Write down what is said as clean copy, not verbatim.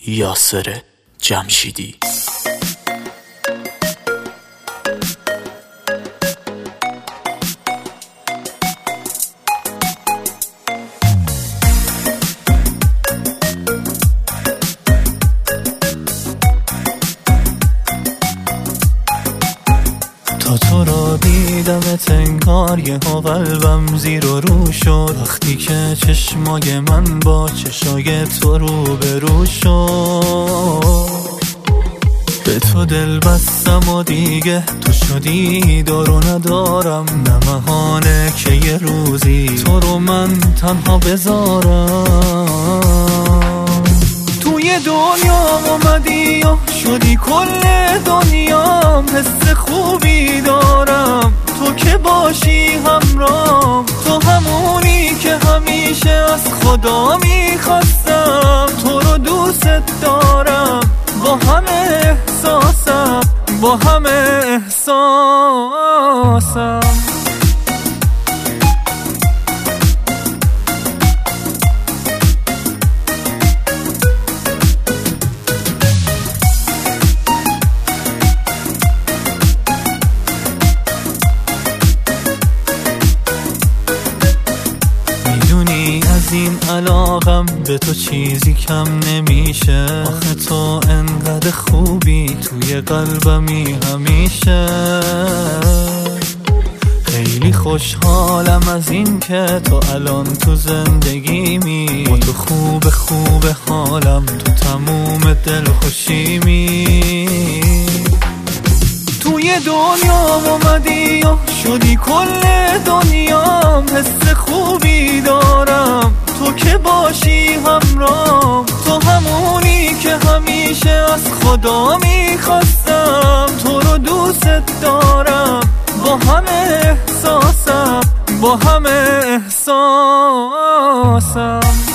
یاسر جمشیدی. تا تو را دیدمت انگار یه ها قلبم زیر و رو شد، وقتی که چشمای من با چشای تو رو به رو شد. به تو دل بستم و دیگه تو شدی دار و ندارم، نمهانه که یه روزی تو رو من تنها بذارم. توی دنیا اومدی و شدی کل دنیام، حس خوبی دارم تو که باشی همرام. تو همونی که همیشه از خدا میخواستم، تو رو دوست دارم با همه احساسم، با همه احساسم. از این علاقم به تو چیزی کم نمیشه، آخه تو انقدر خوبی توی قلبمی همیشه. خیلی خوشحالم از این که تو الان تو زندگیمی، با تو خوب حالم، تو تموم دل خوشیمی. توی دنیا اومدی و شدی کل دنیام، حس خوبی دارم تو که باشی همرام. تو همونی که همیشه از خدا میخواستم، تو رو دوست دارم با همه احساسم، با همه احساسم.